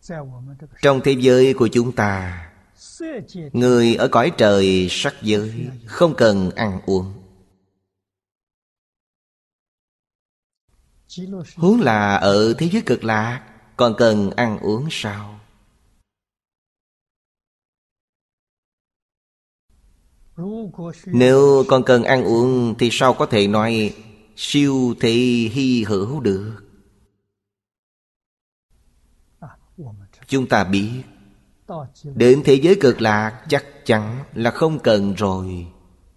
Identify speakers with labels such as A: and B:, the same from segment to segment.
A: Trong thế giới của chúng ta, người ở cõi trời sắc giới không cần ăn uống. Huống là ở thế giới cực lạc còn cần ăn uống sao? Nếu còn cần ăn uống thì sao có thể nói siêu thị hy hữu được? Chúng ta biết đến thế giới cực lạc chắc chắn là không cần rồi.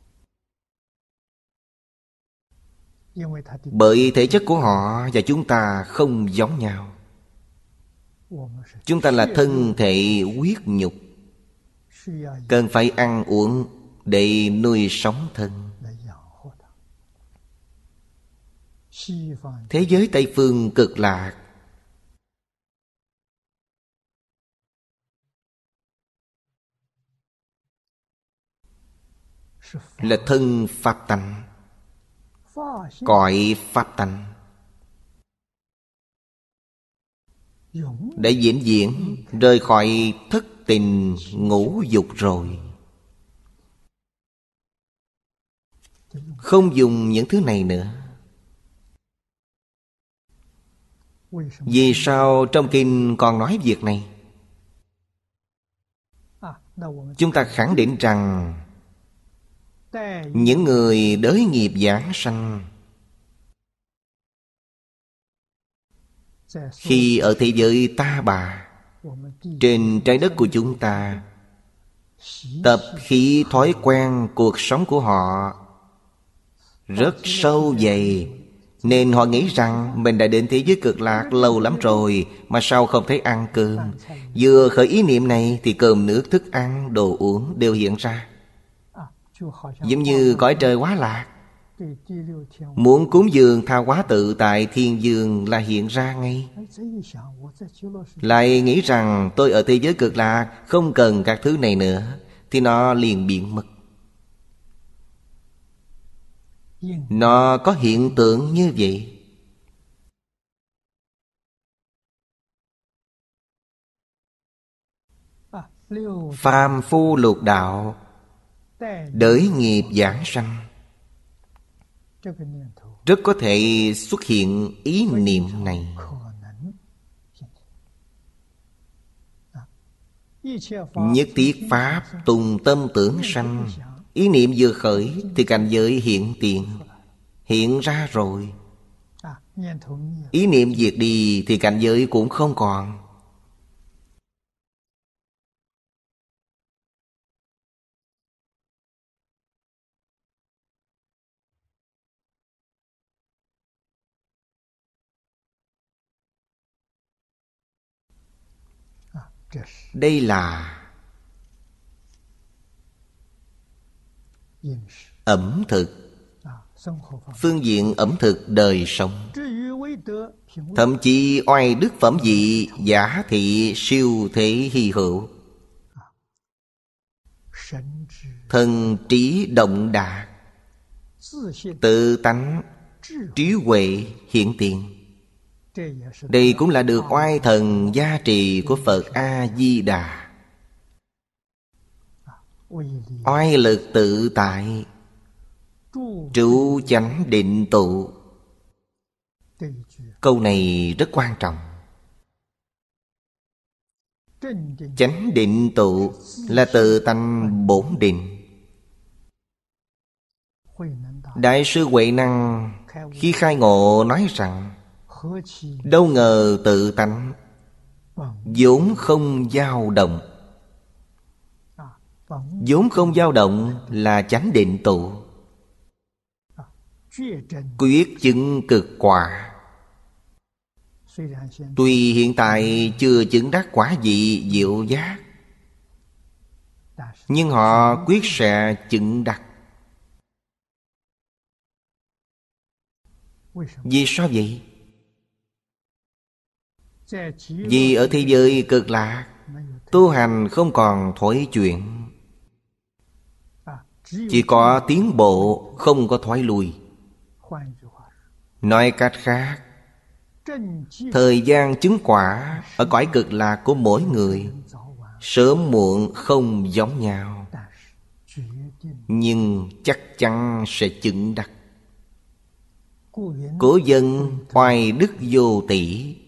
A: Bởi thể chất của họ và chúng ta không giống nhau. Chúng ta là thân thể huyết nhục, cần phải ăn uống để nuôi sống thân. Thế giới Tây Phương cực lạc là thân pháp tánh, cõi pháp tánh, để vĩnh viễn rời khỏi thất tình ngũ dục rồi. Không dùng những thứ này nữa. Vì sao trong kinh còn nói việc này? Chúng ta khẳng định rằng những người đới nghiệp giảng sanh khi ở thế giới ta bà, trên trái đất của chúng ta, tập khí thói quen cuộc sống của họ rất sâu dày, nên họ nghĩ rằng mình đã đến thế giới cực lạc lâu lắm rồi mà sao không thấy ăn cơm. Vừa khởi ý niệm này thì cơm nước thức ăn đồ uống đều hiện ra. Giống như cõi trời Hóa Lạc, muốn cúng dường Tha Hóa Tự tại thiên dương là hiện ra ngay. Lại nghĩ rằng tôi ở thế giới cực lạc không cần các thứ này nữa, thì nó liền biến mất. Nó có hiện tượng như vậy. Phàm phu lục đạo, đới nghiệp giảng sanh, rất có thể xuất hiện ý niệm này. Nhất thiết pháp tùng tâm tưởng sanh. Ý niệm vừa khởi thì cảnh giới hiện tiền, hiện ra rồi. Ý niệm diệt đi thì cảnh giới cũng không còn. Đây là ẩm thực, phương diện ẩm thực đời sống. Thậm chí oai đức phẩm vị giả thị siêu thế hy hữu. Thần trí động đạt, tự tánh trí huệ hiện tiền. Đây cũng là được oai thần gia trì của Phật A-di-đà. Oai lực tự tại, trụ chánh định tụ. Câu này rất quan trọng. Chánh định tụ là tự tánh bổn định. Đại sư Huệ Năng khi khai ngộ nói rằng đâu ngờ tự tánh vốn không dao động. Vốn không dao động là chánh định tụ. Quyết chứng cực quả. Tuy hiện tại chưa chứng đắc quả vị diệu giác, nhưng họ quyết sẽ chứng đắc. Vì sao vậy? Vì ở thế giới cực lạc, tu hành không còn thối chuyển, chỉ có tiến bộ, không có thoái lui. Nói cách khác, Thời gian chứng quả ở cõi cực lạc của mỗi người sớm muộn không giống nhau, nhưng chắc chắn sẽ chứng đắc. Cổ dân oai đức vô tỷ,